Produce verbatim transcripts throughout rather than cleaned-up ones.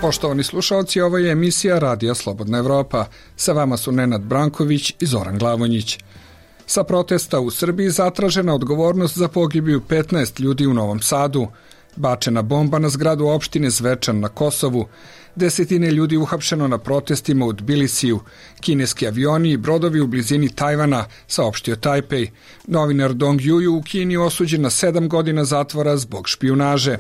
Poštovani slušalci, ovo je emisija Radija Slobodna Evropa. Sa vama su Nenad Branković i Zoran Glavonjić. Sa protesta u Srbiji zatražena odgovornost za pogibiju petnaest ljudi u Novom Sadu, bačena bomba na zgradu opštine Zvečan na Kosovu, desetine ljudi uhapšeno na protestima u Tbilisiju, kineski avioni i brodovi u blizini Tajvana, saopštio Tajpej. Novinar Dong Juju u Kini osuđen na sedam godina zatvora zbog špijunaže.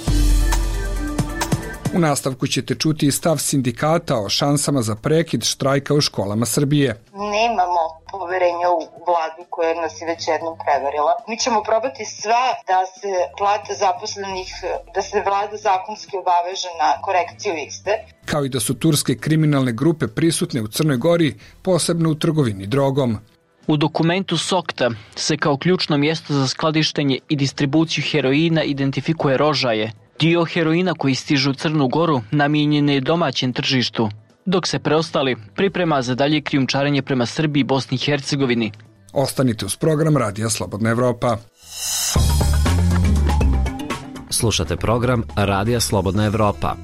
U nastavku ćete čuti stav sindikata o šansama za prekid štrajka u školama Srbije. Nemamo poverenja u vladu koja nas je već jednom prevarila. Mi ćemo probati sve da se plata zaposlenih, da se vlada zakonski obaveže na korekciju iste. Kao i da su turske kriminalne grupe prisutne u Crnoj Gori, posebno u trgovini drogom. U dokumentu SOKTA se kao ključno mjesto za skladištenje i distribuciju heroina identifikuje Rožaje. Dio heroina koji stiže u Crnu Goru namijenjen je domaćem tržištu, dok se preostali priprema za dalje krijumčarenje prema Srbiji i Bosni i Hercegovini. Ostanite uz program Radija Slobodna Evropa. Slušate program Radija Slobodna Evropa.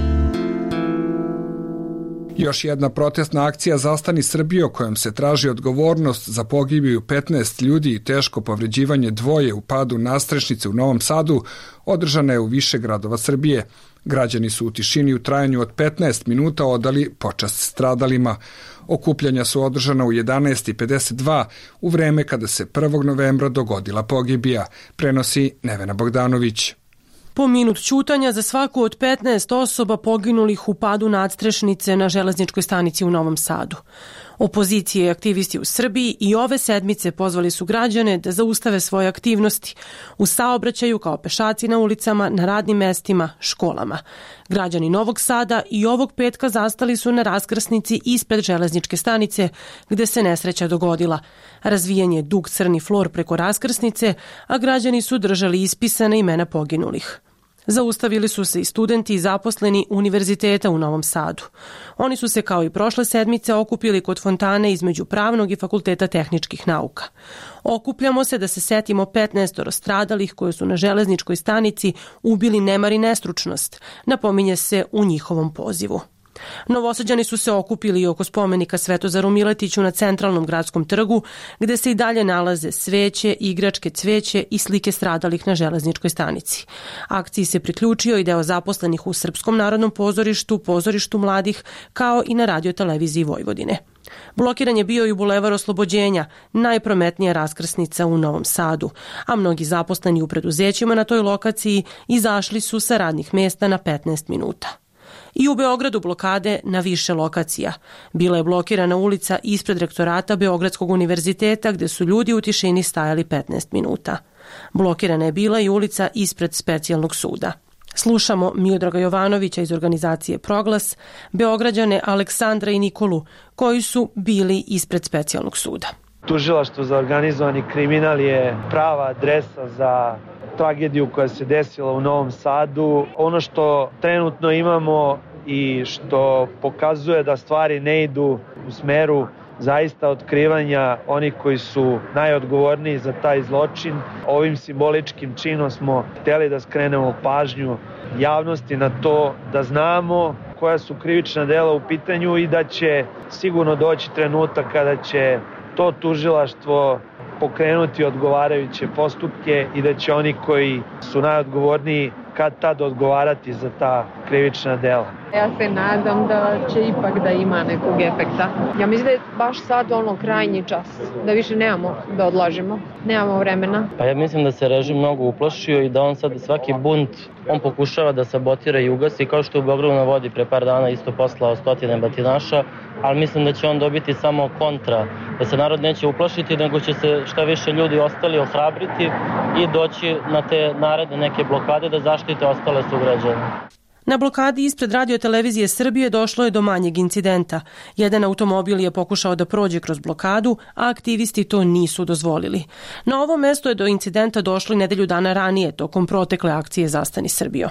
Još jedna protestna akcija Zastani Srbije, kojom se traži odgovornost za pogibiju petnaest ljudi i teško povređivanje dvoje u padu nastrešnice u Novom Sadu, održana je u više gradova Srbije. Građani su u tišini u trajanju od petnaest minuta odali počast stradalima. Okupljanja su održana u jedanaest i pedeset dva u vreme kada se prvog novembra dogodila pogibija, prenosi Nevena Bogdanović. Po minut ćutanja za svaku od petnaest osoba poginulih u padu nadstrešnice na železničkoj stanici u Novom Sadu. Opozicije i aktivisti u Srbiji i ove sedmice pozvali su građane da zaustave svoje aktivnosti u saobraćaju kao pešaci na ulicama, na radnim mestima, školama. Građani Novog Sada i ovog petka zastali su na raskrsnici ispred železničke stanice gde se nesreća dogodila. Razvijen je dug crni flor preko raskrsnice, a građani su držali ispisane imena poginulih. Zaustavili su se i studenti i zaposleni Univerziteta u Novom Sadu. Oni su se kao i prošle sedmice okupili kod fontane između Pravnog i Fakulteta tehničkih nauka. Okupljamo se da se setimo petnaest stradalih koje su na železničkoj stanici ubili nemar i nestručnost, napominje se u njihovom pozivu. Novosađani su se okupili oko spomenika Svetozaru Miletiću na centralnom gradskom trgu, gde se i dalje nalaze sveće, igračke, cveće i slike stradalih na železničkoj stanici. Akciji se priključio i deo zaposlenih u Srpskom narodnom pozorištu, pozorištu mladih, kao i na radioteleviziji Vojvodine. Blokiran je bio i Bulevar Oslobođenja, najprometnija raskrsnica u Novom Sadu, a mnogi zaposleni u preduzećima na toj lokaciji izašli su sa radnih mesta na petnaest minuta. I u Beogradu blokade na više lokacija. Bila je blokirana ulica ispred rektorata Beogradskog univerziteta gde su ljudi u tišini stajali petnaest minuta. Blokirana je bila i ulica ispred specijalnog suda. Slušamo Miodraga Jovanovića iz organizacije Proglas, Beograđane Aleksandra i Nikolu, koji su bili ispred specijalnog suda. Tužilaštvo za organizovani kriminal je prava adresa za tragediju koja se desila u Novom Sadu. Ono što trenutno imamo i što pokazuje da stvari ne idu u smeru zaista otkrivanja onih koji su najodgovorniji za taj zločin. Ovim simboličkim činom smo htjeli da skrenemo pažnju javnosti na to da znamo koja su krivična dela u pitanju i da će sigurno doći trenutak kada će to tužilaštvo pokrenuti odgovarajuće postupke i da će oni koji su najodgovorniji kad tad odgovarati za ta krivična dela. Ja se nadam da će ipak da ima nekog efekta. Ja mislim da je baš sad ono krajnji čas, da više nemamo da odlažemo, nemamo vremena. Pa ja mislim da se režim mnogo uplašio i da on sad svaki bunt, on pokušava da sabotira i ugasi, kao što u Beogradu na vodi pre par dana isto poslao stotine batinaša, ali mislim da će on dobiti samo kontra, da se narod neće uplašiti, nego će se šta više ljudi ostali ohrabriti i doći na te naredne neke blokade da zaštite ostale sugrađane. Na blokadi ispred radiotelevizije Srbije došlo je do manjeg incidenta. Jedan automobil je pokušao da prođe kroz blokadu, a aktivisti to nisu dozvolili. Na ovo mesto je do incidenta došlo i nedelju dana ranije, tokom protekle akcije Zastani Srbijo.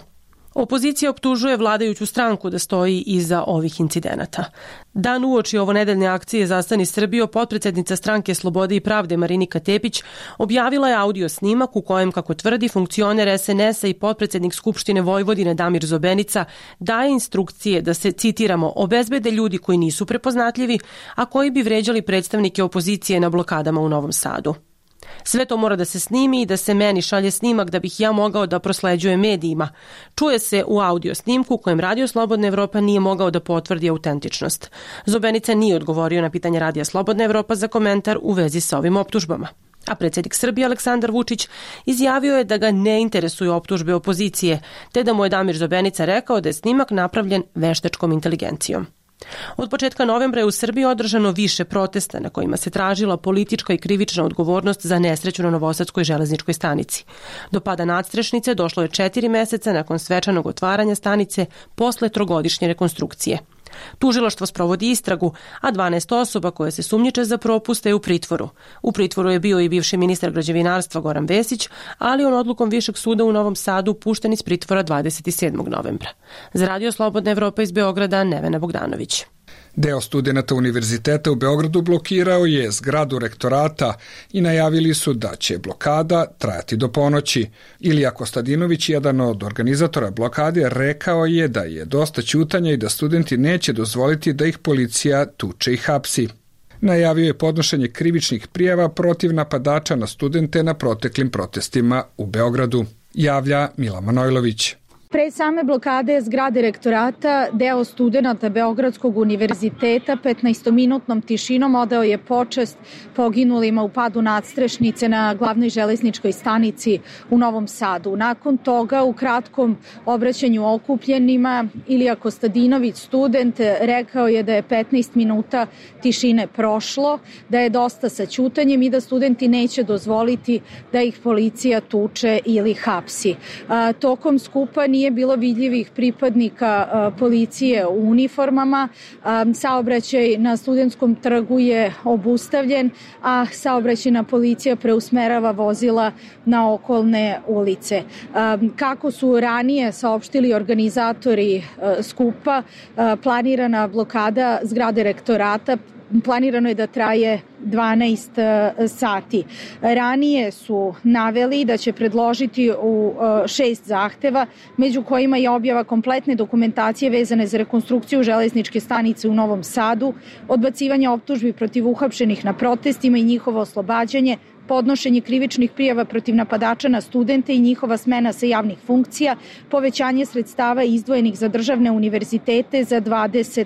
Opozicija optužuje vladajuću stranku da stoji iza ovih incidenata. Dan uoči ovonedeljne akcije Zastani Srbijo, potpredsednica stranke Slobode i pravde Marinika Tepić objavila je audio snimak u kojem, kako tvrdi, funkcioner es en es a i potpredsednik Skupštine Vojvodine Damir Zobenica daje instrukcije da se, citiramo, obezbede ljudi koji nisu prepoznatljivi, a koji bi vređali predstavnike opozicije na blokadama u Novom Sadu. Sve to mora da se snimi i da se meni šalje snimak da bih ja mogao da prosleđujem medijima. Čuje se u audio snimku kojem Radio Slobodna Evropa nije mogao da potvrdi autentičnost. Zobenica nije odgovorio na pitanje Radija Slobodna Evropa za komentar u vezi sa ovim optužbama. A predsjednik Srbije Aleksandar Vučić izjavio je da ga ne interesuju optužbe opozicije, te da mu je Damir Zobenica rekao da je snimak napravljen veštačkom inteligencijom. Od početka novembra je u Srbiji održano više protesta na kojima se tražila politička i krivična odgovornost za nesreću na Novosadskoj železničkoj stanici. Do pada nadstrešnice došlo je četiri meseca nakon svečanog otvaranja stanice posle trogodišnje rekonstrukcije. Tužilaštvo sprovodi istragu, a dvanaest osoba koje se sumnjiče za propuste je u pritvoru. U pritvoru je bio i bivši ministar građevinarstva Goran Vesić, ali on odlukom Višeg suda u Novom Sadu pušten iz pritvora dvadeset sedmog novembra. Za Radio Slobodna Evropa iz Beograda, Nevena Bogdanović. Deo studenata Univerziteta u Beogradu blokirao je zgradu rektorata i najavili su da će blokada trajati do ponoći. Ilija Kostadinović, jedan od organizatora blokade, rekao je da je dosta ćutanja i da studenti neće dozvoliti da ih policija tuče i hapsi. Najavio je podnošenje krivičnih prijava protiv napadača na studente na proteklim protestima u Beogradu. Javlja Mila Manojlović. Pre same blokade zgrade rektorata, deo studenata Beogradskog univerziteta petnaestominutnom tišinom odao je počast poginulima u padu nadstrešnice na glavnoj železničkoj stanici u Novom Sadu. Nakon toga, u kratkom obraćanju okupljenima, Ilija Kostadinović, student, rekao je da je petnaest minuta tišine prošlo, da je dosta sa ćutanjem i da studenti neće dozvoliti da ih policija tuče ili hapsi. A, tokom skupa nije Nije bilo vidljivih pripadnika a, policije u uniformama. A, saobraćaj na Studentskom trgu je obustavljen, a saobraćajna policija preusmerava vozila na okolne ulice. A, kako su ranije saopštili organizatori a, skupa, a, planirana blokada zgrade rektorata planirano je da traje dvanaest sati. Ranije su naveli da će predložiti u šest zahteva, među kojima je objava kompletne dokumentacije vezane za rekonstrukciju železničke stanice u Novom Sadu, odbacivanje optužbi protiv uhapšenih na protestima i njihovo oslobađanje, podnošenje krivičnih prijava protiv napadača na studente i njihova smena sa javnih funkcija, povećanje sredstava izdvojenih za državne univerzitete za dvadeset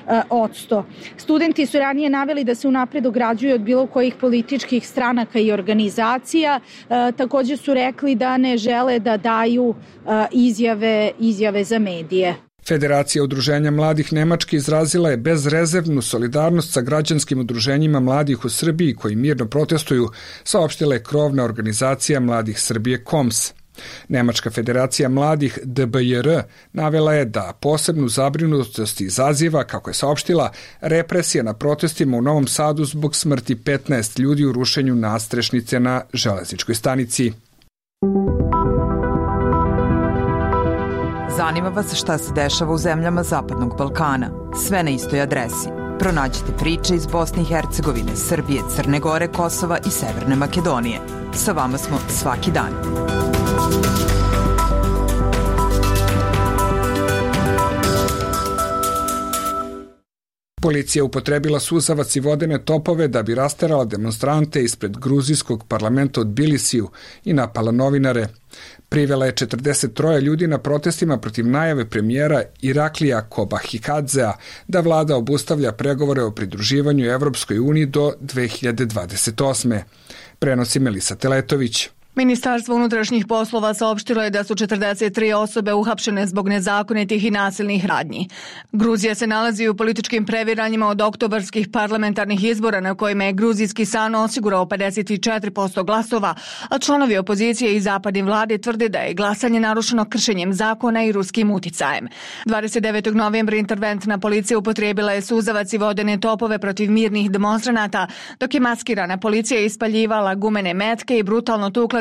posto. Studenti su ranije naveli da se unapred ograđuju od bilo kojih političkih stranaka i organizacija. Takođe su rekli da ne žele da daju izjave, izjave za medije. Federacija udruženja mladih Nemačke izrazila je bezrezervnu solidarnost sa građanskim udruženjima mladih u Srbiji koji mirno protestuju, saopštila je krovna organizacija mladih Srbije Koms. Nemačka federacija mladih D B J R navela je da posebnu zabrinutost izaziva, kako je saopštila, represija na protestima u Novom Sadu zbog smrti petnaest ljudi u rušenju nadstrešnice na železničkoj stanici. Zanima vas šta se dešava u zemljama Zapadnog Balkana. Sve na istoj adresi. Pronađite priče iz Bosne i Hercegovine, Srbije, Crne Gore, Kosova i Severne Makedonije. Sa vama smo svaki dan. Policija upotrebila suzavac i vodene topove da bi rasterala demonstrante ispred gruzijskog parlamenta u Tbilisiju i napala novinare. Privela je četrdeset tri ljudi na protestima protiv najave premijera Iraklija Kobahikadzea da vlada obustavlja pregovore o pridruživanju Evropskoj uniji do dve hiljade dvadeset osme. Prenosi Melisa Teletović. Ministarstvo unutrašnjih poslova saopštilo je da su četrdeset tri osobe uhapšene zbog nezakonitih i nasilnih radnji. Gruzija se nalazi u političkim previranjima od oktobarskih parlamentarnih izbora na kojima je gruzijski san osigurao pedeset četiri posto glasova, a članovi opozicije i zapadne vlade tvrde da je glasanje narušeno kršenjem zakona i ruskim uticajem. dvadeset devetog novembra interventna policija upotrijebila je suzavac i vodene topove protiv mirnih demonstranata, dok je maskirana policija ispaljivala gumene metke i brutalno tukla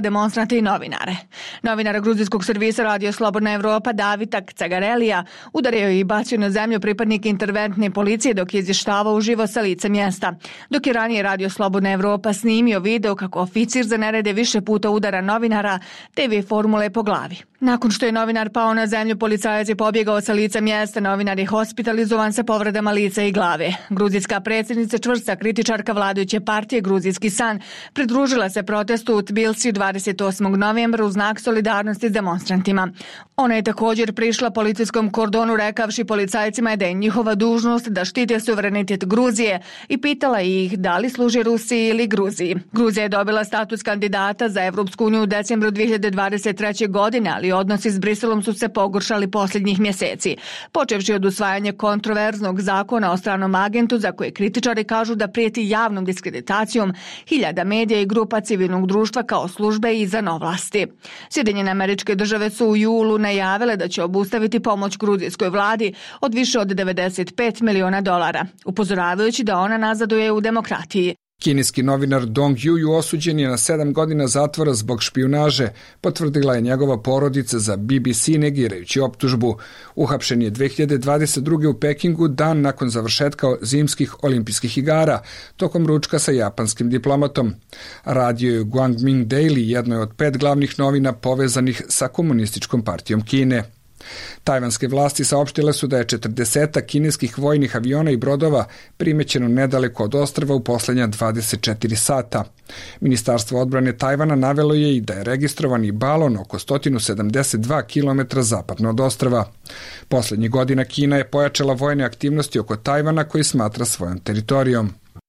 demonstrante i novinare. Novinar gruzijskog servisa Radio Slobodna Evropa Davitak Cagarelija udario je i bacio na zemlju pripadnike interventne policije dok je izvještavao uživo sa lica mjesta. Dok je ranije Radio Slobodna Evropa snimio video kako oficir za nerede više puta udara novinara te ve formule po glavi. Nakon što je novinar pao na zemlju, policajac je pobjegao sa lica mjesta. Novinar je hospitalizovan sa povredama lica i glave. Gruzijska predsjednica, čvrsta kritičarka vladajuće partije Gruzijski san, pridružila se protestu u Tbilisiju dvadeset osmog novembra u znak solidarnosti s demonstrantima. Ona je također prišla policijskom kordonu rekavši policajcima da je njihova dužnost da štite suverenitet Gruzije i pitala ih da li služe Rusiji ili Gruziji. Gruzija je dobila status kandidata za Evropsku uniju u decembru dve hiljade dvadeset treće. godine, ali odnosi s Briselom su se pogoršali posljednjih mjeseci, počevši od usvajanja kontroverznog zakona o stranom agentu za koje kritičari kažu da prijeti javnom diskreditacijom hiljada medija i grupa civilnog društva kao službe i za vlasti. Sjedinjene Američke Države su u julu najavile da će obustaviti pomoć gruzijskoj vladi od više od devedeset pet miliona dolara, upozoravajući da ona nazaduje u demokratiji. Kineski novinar Dong Juju osuđen je na sedam godina zatvora zbog špijunaže, potvrdila je njegova porodica za B B C negirajući optužbu. Uhapšen je dve hiljade dvadeset druge. u Pekingu, dan nakon završetka zimskih olimpijskih igara, tokom ručka sa japanskim diplomatom. Radio je Guangming Daily, jedno je od pet glavnih novina povezanih sa komunističkom partijom Kine. Tajvanske vlasti saopštile su da je četrdesetak kineskih vojnih aviona i brodova primećeno nedaleko od ostrva u posljednja dvadeset četiri sata. Ministarstvo odbrane Tajvana navelo je i da je registrovani balon oko sto sedamdeset dva kilometra zapadno od ostrva. Posljednjih godina Kina je pojačala vojne aktivnosti oko Tajvana koji smatra svojom teritorijom.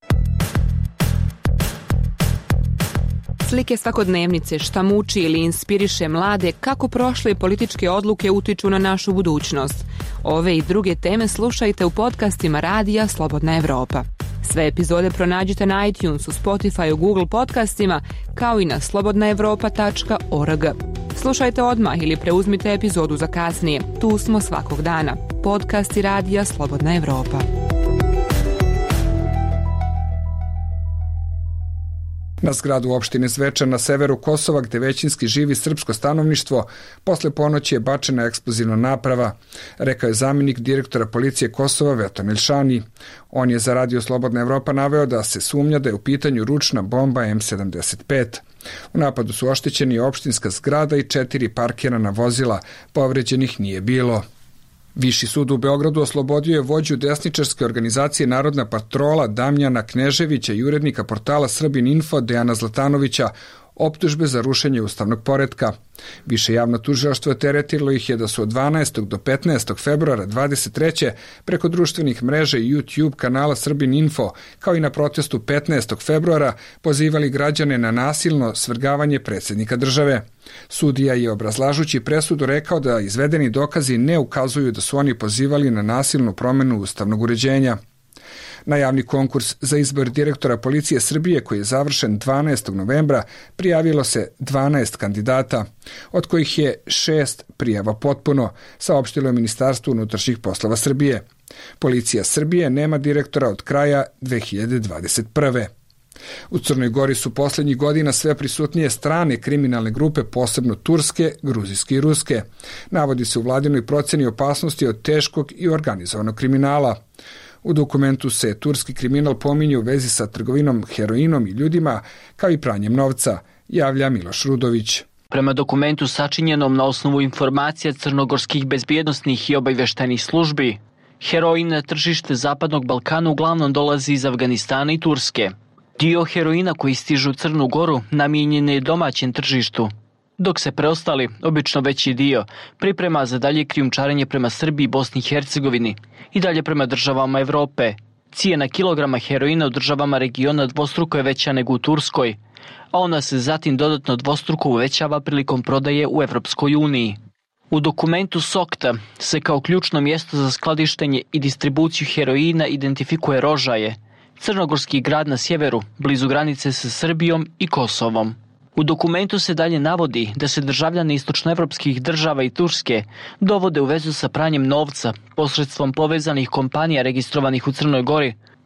Slike svakodnevnice, šta muči ili inspiriše mlade, kako prošle političke odluke utiču na našu budućnost. Ove i druge teme slušajte u podcastima Radija Slobodna Evropa. Sve epizode pronađite na iTunesu, Spotifyu, Google podcastima, kao i na slobodna evropa tačka org. Slušajte odmah ili preuzmite epizodu za kasnije. Tu smo svakog dana. Podcasti Radija Slobodna Evropa. Na zgradu opštine Zvečan na severu Kosova, gde većinski živi srpsko stanovništvo, posle ponoći je bačena eksplozivna naprava, rekao je zamjenik direktora policije Kosova Veton Ilšani. On je za Radio Slobodna Evropa naveo da se sumnja da je u pitanju ručna bomba M sedamdeset pet. U napadu su oštećeni opštinska zgrada i četiri parkirana vozila, povređenih nije bilo. Viši sud u Beogradu oslobodio je vođu desničarske organizacije Narodna patrola Damjana Kneževića i urednika portala Srbin Info Dejana Zlatanovića optužbe za rušenje ustavnog poretka. Više javno tužilaštvo teretilo ih je da su od dvanaestog do petnaestog februara dvadeset treće preko društvenih mreža i YouTube kanala Srbin Info, kao i na protestu petnaestog februara, pozivali građane na nasilno svrgavanje predsjednika države. Sudija je obrazlažući presudu rekao da izvedeni dokazi ne ukazuju da su oni pozivali na nasilnu promjenu ustavnog uređenja. Na javni konkurs za izbor direktora policije Srbije, koji je završen dvanaestog novembra, prijavilo se dvanaest kandidata, od kojih je šest prijava potpuno, saopštilo je Ministarstvo unutrašnjih poslova Srbije. Policija Srbije nema direktora od kraja dve hiljade dvadeset prve. U Crnoj Gori su posljednjih godina sve prisutnije strane kriminalne grupe, posebno turske, gruzijske i ruske. Navodi se u vladinoj procjeni opasnosti od teškog i organizovanog kriminala. U dokumentu se turski kriminal pominje u vezi sa trgovinom heroinom i ljudima, kao i pranjem novca, javlja Miloš Rudović. Prema dokumentu sačinjenom na osnovu informacija crnogorskih bezbjednostnih i obavještajnih službi, heroin na tržište Zapadnog Balkana uglavnom dolazi iz Afganistana i Turske. Dio heroina koji stiže u Crnu Goru namijenjen je domaćem tržištu, dok se preostali, obično veći dio, priprema za dalje krijumčarenje prema Srbiji i Bosni i Hercegovini i dalje prema državama Evrope. Cijena kilograma heroina u državama regiona dvostruko je veća nego u Turskoj, a ona se zatim dodatno dvostruko uvećava prilikom prodaje u Evropskoj uniji. U dokumentu Sokta se kao ključno mjesto za skladištenje i distribuciju heroina identifikuje Rožaje, crnogorski grad na sjeveru, blizu granice sa Srbijom i Kosovom. U dokumentu se dalje navodi da se državljani istočnoevropskih država i Turske dovode u vezu sa pranjem novca posredstvom povezanih kompanija registrovanih u Crnoj Gori,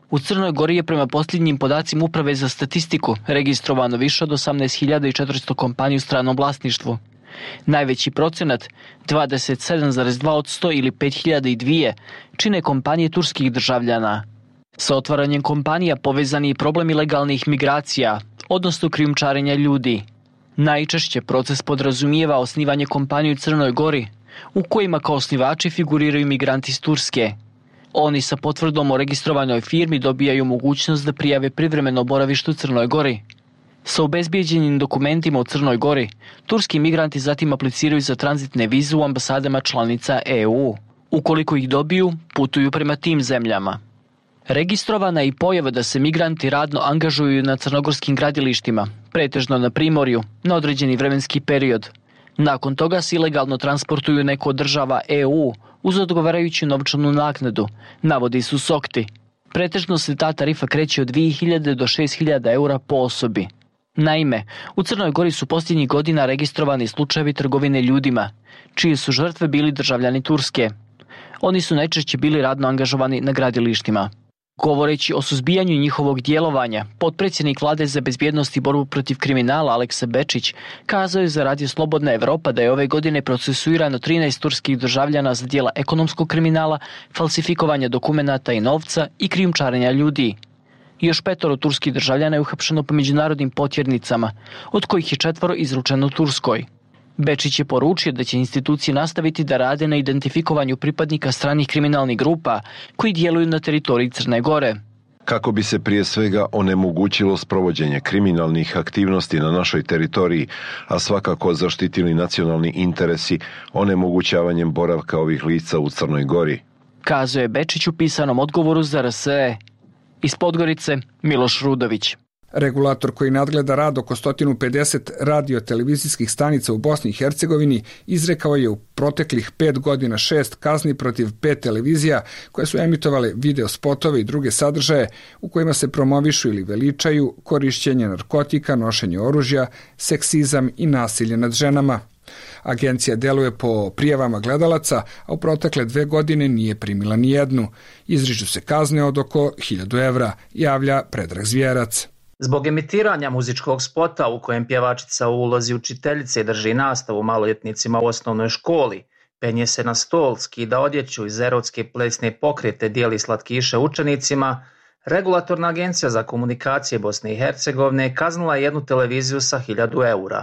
U Crnoj Gori je prema posljednjim podacima Uprave za statistiku registrovano više od osamnaest hiljada četiristo kompanija u stranom vlasništvu. Najveći procenat, dvadeset sedam zarez dva posto ili pet hiljada dva, čine kompanije turskih državljana. Sa otvaranjem kompanija povezan je problem ilegalnih migracija, odnosno krijumčarenja ljudi. Najčešće proces podrazumijeva osnivanje kompanije u Crnoj Gori, u kojima kao osnivači figuriraju migranti iz Turske. Oni sa potvrdom o registrovanoj firmi dobijaju mogućnost da prijave privremeno boravište u Crnoj Gori. Sa obezbijeđenim dokumentima u Crnoj Gori, turski migranti zatim apliciraju za tranzitne vize u ambasadama članica E U. Ukoliko ih dobiju, putuju prema tim zemljama. Registrovana je i pojava da se migranti radno angažuju na crnogorskim gradilištima, pretežno na primorju, na određeni vremenski period. Nakon toga se ilegalno transportuju neko od država E U uz odgovarajuću novčanu naknadu, navodi su Sokti. Pretežno se ta tarifa kreće od dvije hiljade do šest hiljada eura po osobi. Naime, u Crnoj Gori su posljednjih godina registrovani slučajevi trgovine ljudima, čije su žrtve bili državljani Turske. Oni su najčešće bili radno angažovani na gradilištima. Govoreći o suzbijanju njihovog djelovanja, potpredsjednik Vlade za bezbjednost i borbu protiv kriminala Aleksa Bečić kazao je za Radio Slobodna Evropa da je ove godine procesuirano trinaest turskih državljana za djela ekonomskog kriminala, falsifikovanja dokumenata i novca i krijumčarenja ljudi. Još petoro turskih državljana je uhapšeno po međunarodnim potjernicama, od kojih je četvoro izručeno Turskoj. Bečić je poručio da će institucije nastaviti da rade na identifikovanju pripadnika stranih kriminalnih grupa koji djeluju na teritoriji Crne Gore. Kako bi se prije svega onemogućilo sprovođenje kriminalnih aktivnosti na našoj teritoriji, a svakako zaštitili nacionalni interesi onemogućavanjem boravka ovih lica u Crnoj Gori. Kazao je Bečić u pisanom odgovoru za R S E. Iz Podgorice, Miloš Rudović. Regulator koji nadgleda rad oko sto pedeset radio-televizijskih stanica u Bosni i Hercegovini izrekao je u proteklih pet godina šest kazni protiv pet televizija koje su emitovale video spotove i druge sadržaje u kojima se promovišu ili veličaju korišćenje narkotika, nošenje oružja, seksizam i nasilje nad ženama. Agencija deluje po prijavama gledalaca, a u protekle dve godine nije primila ni jednu. Izriču se kazne od oko hiljadu evra, javlja Predrag Zvjerac. Zbog emitiranja muzičkog spota u kojem pjevačica u ulozi učiteljice drži nastavu maloljetnicima u osnovnoj školi, penje se na stol, skida odjeću iz erotske plesne pokrete, dijeli slatkiše učenicima, Regulatorna agencija za komunikacije Bosne i Hercegovine kaznila jednu televiziju sa hiljadu eura.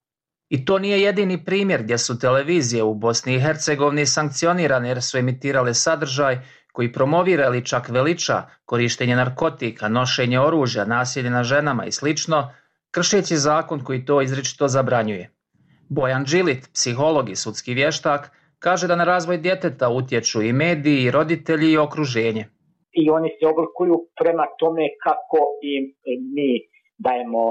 I to nije jedini primjer gdje su televizije u Bosni i Hercegovini sankcionirane jer su emitirale sadržaj koji promovira ili čak veliča korištenje narkotika, nošenje oružja, nasilje na ženama i slično, kršeći zakon koji to izričito zabranjuje. Bojan Đilit, psiholog i sudski vještak, kaže da na razvoj djeteta utječu i mediji, i roditelji i okruženje. I oni se oblikuju prema tome kako im mi dajemo,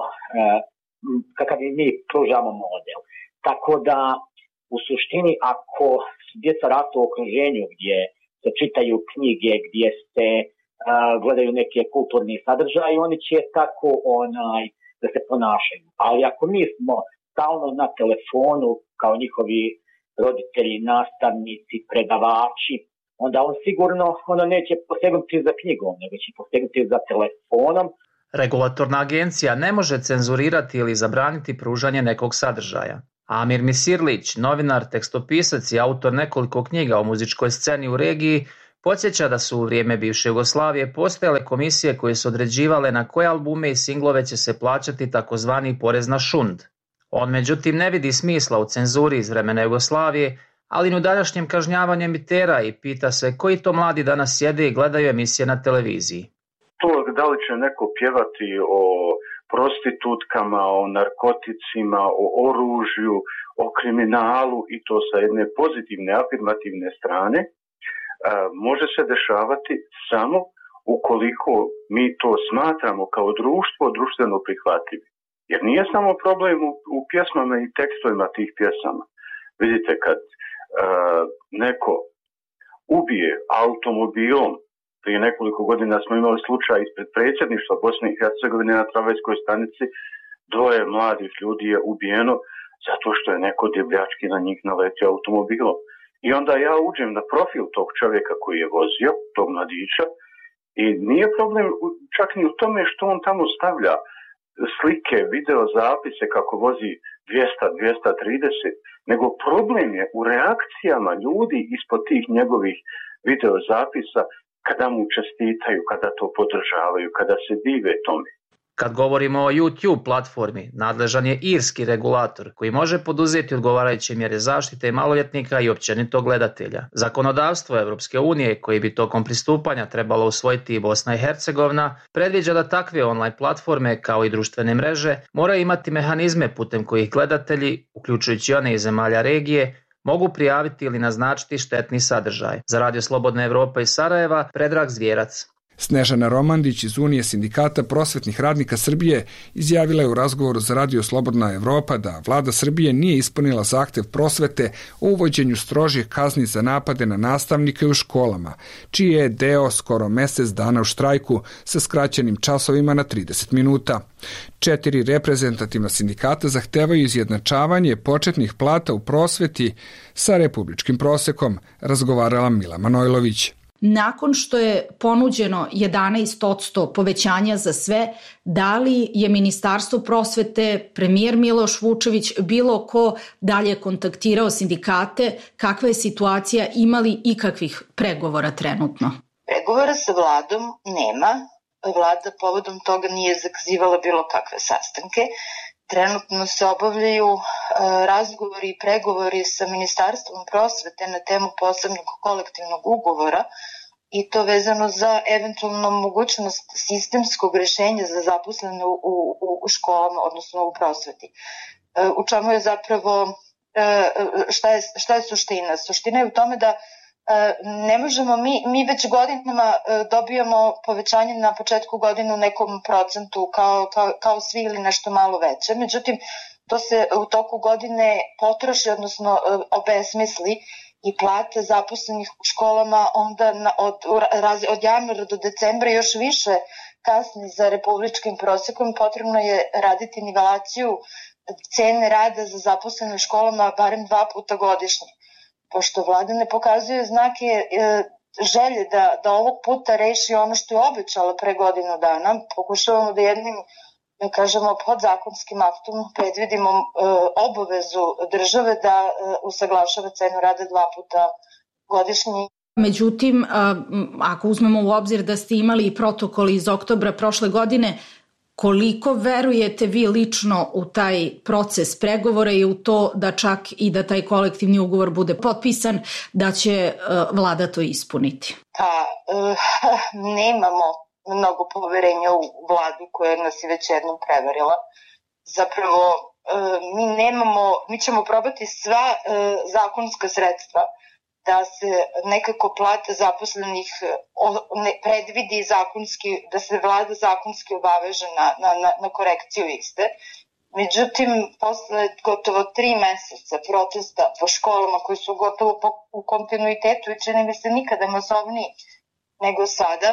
kakav im mi pružamo model. Tako da u suštini ako djeca rastu u okruženju gdje se čitaju knjige, gdje se uh, gledaju neke kulturni sadržaje, oni će tako onaj da se ponašaju. Ali ako mi smo stalno na telefonu kao njihovi roditelji, nastavnici, predavači, onda on sigurno ono neće posegnuti za knjigom, nego će posegnuti za telefonom. Regulatorna agencija ne može cenzurirati ili zabraniti pružanje nekog sadržaja. Amir Misirlić, novinar, tekstopisac i autor nekoliko knjiga o muzičkoj sceni u regiji, podsjeća da su u vrijeme bivše Jugoslavije postojale komisije koje su određivale na koje albume i singlove će se plaćati takozvani porez na šund. On međutim ne vidi smisla u cenzuri iz vremena Jugoslavije, ali i u današnjem kažnjavanju emitera i pita se koji to mladi danas sjede i gledaju emisije na televiziji. To da li će neko pjevati o prostitutkama, o narkoticima, o oružju, o kriminalu i to sa jedne pozitivne, afirmativne strane, može se dešavati samo ukoliko mi to smatramo kao društvo društveno prihvatljivi. Jer nije samo problem u, u pjesmama i tekstovima tih pjesama. Vidite, kad uh, neko ubije automobilom, prije nekoliko godina smo imali slučaj ispred predsjedništva Bosne i Hercegovine na tramvajskoj stanici, dvoje mladih ljudi je ubijeno zato što je neko divljački na njih naletio automobilom. I onda ja uđem na profil tog čovjeka koji je vozio, tog mladića, I nije problem čak ni u tome što on tamo stavlja slike, video zapise kako vozi dvjesto do dvjesto trideset, nego problem je u reakcijama ljudi ispod tih njegovih video zapisa kada mu čestitaju, kada to podržavaju, kada se dive tome. Kad govorimo o YouTube platformi, nadležan je irski regulator koji može poduzeti odgovarajuće mjere zaštite maloljetnika i općenito gledatelja. Zakonodavstvo Evropske unije, koji bi tokom pristupanja trebalo usvojiti i Bosna i Hercegovina, predviđa da takve online platforme, kao i društvene mreže, moraju imati mehanizme putem kojih gledatelji, uključujući one iz zemalja regije, mogu prijaviti ili naznačiti štetni sadržaj. Za Radio Slobodna Evropa iz Sarajeva, Predrag Zvjerac. Snežana Romandić iz Unije sindikata prosvetnih radnika Srbije izjavila je u razgovoru za Radio Slobodna Evropa da vlada Srbije nije ispunila zahtev prosvete o uvođenju strožih kazni za napade na nastavnike u školama, čiji je deo skoro mesec dana u štrajku sa skraćenim časovima na trideset minuta. Četiri reprezentativna sindikata zahtevaju izjednačavanje početnih plata u prosveti sa republičkim prosekom, razgovarala Mila Manojlović. Nakon što je ponuđeno jedanaest posto povećanja za sve, da li je Ministarstvo prosvete, premijer Miloš Vučević, bilo ko dalje kontaktirao sindikate, kakva je situacija, imali ikakvih pregovora trenutno? Pregovora sa vladom nema. Vlada povodom toga nije zakazivala bilo kakve sastanke. Trenutno se obavljaju e, razgovori i pregovori sa Ministarstvom prosvete na temu posebnog kolektivnog ugovora i to vezano za eventualnu mogućnost sistemskog rješenja za zaposlene u, u, u školama, odnosno u prosveti. E, u čemu je zapravo, e, šta je, šta je suština? Suština je u tome da ne možemo, mi, mi već godinama dobijamo povećanje na početku godine u nekom procentu kao, kao, kao svi ili nešto malo veće, međutim to se u toku godine potroši, odnosno obesmisli i plate zaposlenih u školama onda na, od, od januara do decembra još više kasni za republičkim prosekom. Potrebno je raditi nivelaciju cene rada za zaposlene u školama barem dva puta godišnje. Pošto vlada ne pokazuje znake e, želje da, da ovog puta reši ono što je obećala pre godinu dana, pokušavamo da jednim, da kažemo, podzakonskim aktom predvidimo e, obavezu države da e, usaglašava cenu rada dva puta godišnje. Međutim, ako uzmemo u obzir da ste imali i protokol iz oktobra prošle godine, koliko verujete vi lično u taj proces pregovora i u to da čak i da taj kolektivni ugovor bude potpisan, da će vlada to ispuniti? Pa, uh, nemamo mnogo poverenja u vladu koja nas je već jednom prevarila. Zapravo, uh, mi nemamo, mi ćemo probati sva uh, zakonska sredstva da se nekako plata zaposlenih ne, predvidi zakonski, da se vlada zakonski obaveže na, na, na korekciju iste. Međutim, posle gotovo tri meseca protesta po školama koji su gotovo po, u kontinuitetu i čini mi se nikada masovniji nego sada,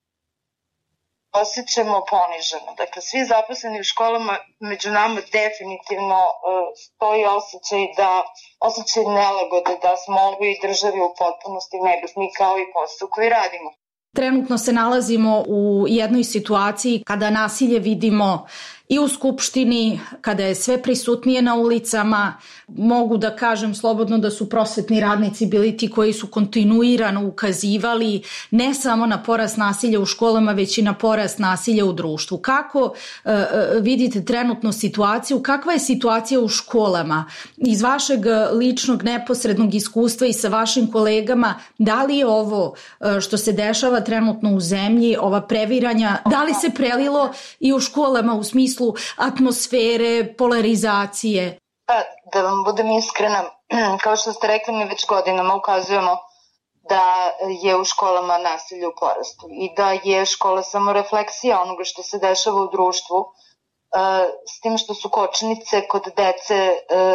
osjećamo poniženo. Dakle, svi zaposleni u školama među nama definitivno uh, stoji osjećaj da osjećaj nelagode da smo ovoj državi u potpunosti nebitni kao i posao koji radimo. Trenutno se nalazimo u jednoj situaciji kada nasilje vidimo i u Skupštini, kada je sve prisutnije na ulicama. Mogu da kažem slobodno da su prosvetni radnici bili ti koji su kontinuirano ukazivali ne samo na porast nasilja u školama, već i na porast nasilja u društvu. Kako uh, vidite trenutno situaciju? Kakva je situacija u školama? Iz vašeg ličnog neposrednog iskustva i sa vašim kolegama, da li je ovo uh, što se dešava trenutno u zemlji, ova previranja, da li se prelilo i u školama u smislu atmosfere, polarizacije? Pa, da vam budem iskrena, kao što ste rekli, mi već godinama ukazujemo da je u školama nasilje u porastu i da je škola samo refleksija onoga što se dešava u društvu, s tim što su kočnice kod dece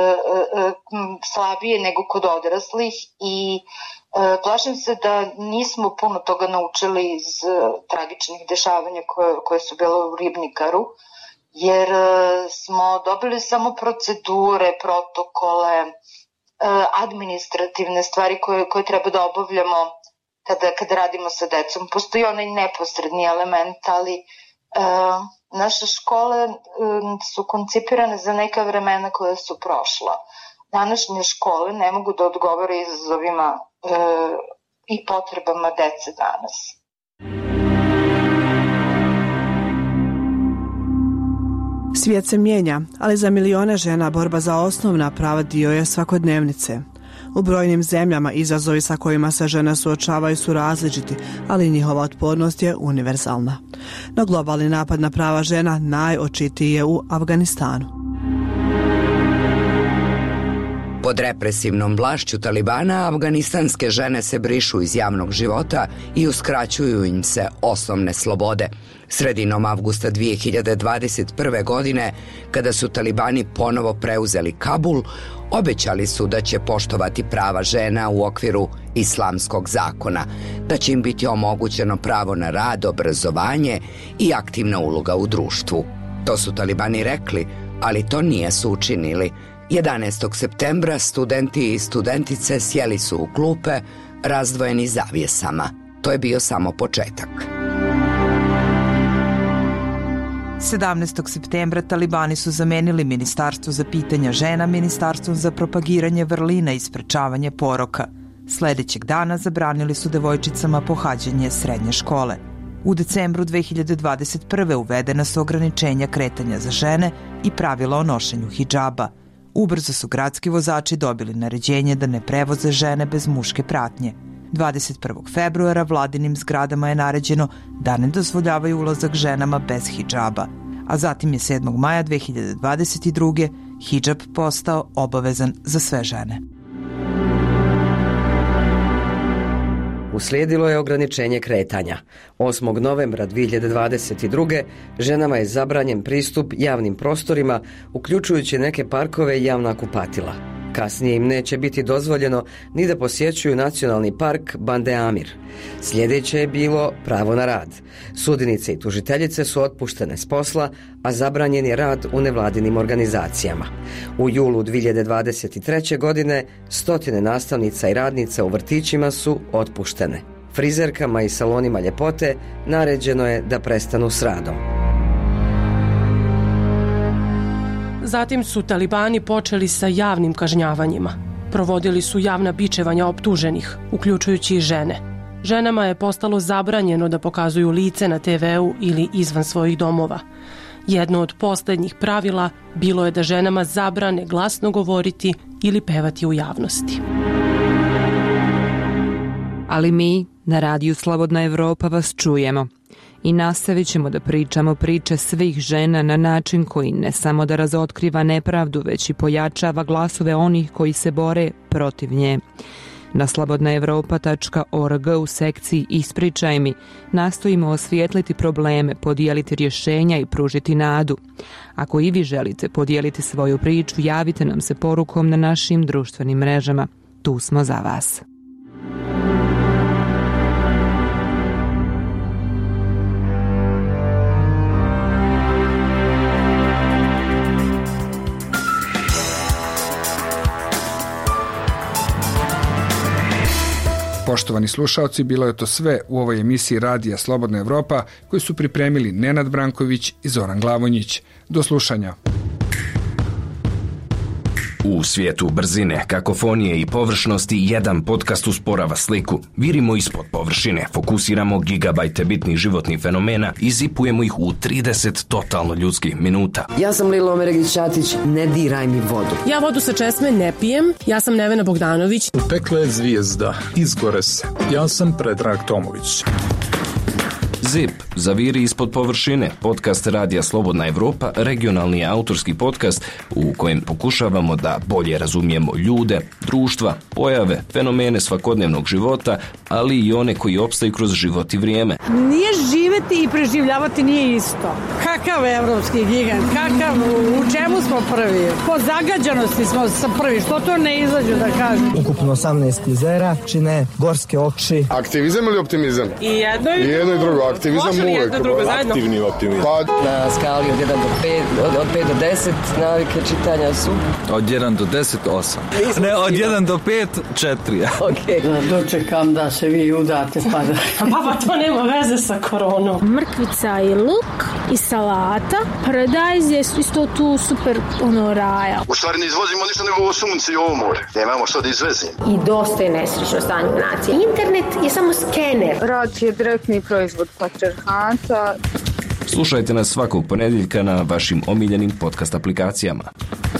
slabije nego kod odraslih i plašim se da nismo puno toga naučili iz tragičnih dešavanja koje, koje su bile u Ribnikaru, jer smo dobili samo procedure, protokole, administrativne stvari koje, koje treba da obavljamo kada, kada radimo sa decom. Postoji onaj neposredni element, ali e, naše škole e, su koncipirane za neka vremena koja su prošla. Današnje škole ne mogu da odgovore izazovima e, i potrebama dece danas. Svijet se mijenja, ali za milione žena borba za osnovna prava dio je svakodnevnice. U brojnim zemljama izazovi sa kojima se žene suočavaju su različiti, ali njihova otpornost je univerzalna. No globalni napad na prava žena najočitiji je u Afganistanu. Pod represivnom vlašću Talibana, afganistanske žene se brišu iz javnog života i uskraćuju im se osnovne slobode. Sredinom avgusta dvije hiljade dvadeset prve. godine, kada su Talibani ponovo preuzeli Kabul, obećali su da će poštovati prava žena u okviru islamskog zakona, da će im biti omogućeno pravo na rad, obrazovanje i aktivna uloga u društvu. To su Talibani rekli, ali to nisu učinili. jedanaestog septembra studenti i studentice sjeli su u klupe, razdvojeni zavjesama. To je bio samo početak. sedamnaestog septembra Talibani su zamenili Ministarstvo za pitanja žena Ministarstvom za propagiranje vrlina i sprečavanje poroka. Sledećeg dana zabranili su devojčicama pohađanje srednje škole. U decembru dve hiljade dvadeset prve. uvedena su ograničenja kretanja za žene i pravila o nošenju hidžaba. Ubrzo su gradski vozači dobili naređenje da ne prevoze žene bez muške pratnje. dvadeset prvog februara vladinim zgradama je naređeno da ne dozvoljavaju ulazak ženama bez hidžaba, a zatim je sedmog maja dve hiljade dvadeset druge. hidžab postao obavezan za sve žene. Uslijedilo je ograničenje kretanja. osmog novembra dve hiljade dvadeset druge. ženama je zabranjen pristup javnim prostorima, uključujući neke parkove i javna kupatila. Kasnije im neće biti dozvoljeno ni da posjećuju nacionalni park Bande Amir. Sljedeće je bilo pravo na rad. Sudinice i tužiteljice su otpuštene s posla, a zabranjen je rad u nevladinim organizacijama. U julu dve hiljade dvadeset treće. godine stotine nastavnica i radnica u vrtićima su otpuštene. Frizerkama i salonima ljepote naređeno je da prestanu s radom. Zatim su Talibani počeli sa javnim kažnjavanjima. Provodili su javna bičevanja optuženih, uključujući i žene. Ženama je postalo zabranjeno da pokazuju lice na te veu ili izvan svojih domova. Jedno od poslednjih pravila bilo je da ženama zabrane glasno govoriti ili pevati u javnosti. Ali mi na radiju Slobodna Evropa vas čujemo i nastavit ćemo da pričamo priče svih žena na način koji ne samo da razotkriva nepravdu, već i pojačava glasove onih koji se bore protiv nje. Na slobodna evropa tačka org u sekciji Ispričaj mi nastojimo osvijetliti probleme, podijeliti rješenja i pružiti nadu. Ako i vi želite podijeliti svoju priču, javite nam se porukom na našim društvenim mrežama. Tu smo za vas. Poštovani slušaoci, bilo je to sve u ovoj emisiji Radija Slobodna Evropa koju su pripremili Nenad Branković i Zoran Glavonjić. Do slušanja. U svijetu brzine, kakofonije i površnosti jedan podcast usporava sliku. Virimo ispod površine, fokusiramo gigabajte bitnih životnih fenomena i zipujemo ih u trideset totalno ljudskih minuta. Ja sam Lilo Omeregić-Ćatić, ne diraj mi vodu. Ja vodu sa česme ne pijem, ja sam Nevena Bogdanović. Upekla je zvijezda, izgore se. Ja sam Predrag Tomović. Zip, zaviri ispod površine, podcast Radija Slobodna Evropa, regionalni autorski podcast u kojem pokušavamo da bolje razumijemo ljude, društva, pojave, fenomene svakodnevnog života, ali i one koji opstaju kroz život i vrijeme. Nije živeti i preživljavati nije isto. Kako kakav evropski gigant, kakav, u čemu smo prvi? Po zagađanosti smo prvi, što to ne izađu da kažu? Ukupno osamnaest jezera, čine gorske oči. Aktivizam ili optimizam? I jedno i, I jedno i drugo, aktivizam uvek. Aktivni optimizam. Pa... Na skali od jedan do pet, od, od pet do deset navike čitanja su? Od jedan do deset, osam. Ne, od jedan do pet, četiri. Okay. Da dočekam da se vi udate pa da... Baba, to nema veze sa koronom. Mrkvica i luk i salata. Paradajz je isto tu super ono raja. U stvari ne izvozimo ništa nego ovo sunce i ovo more. Nemamo što da izvezimo. I dosta je nesrećno stanje u naciji. Internet je samo skener. Rat je direktni proizvod patriarhata. Slušajte nas svakog ponedjeljka na vašim omiljenim podcast aplikacijama.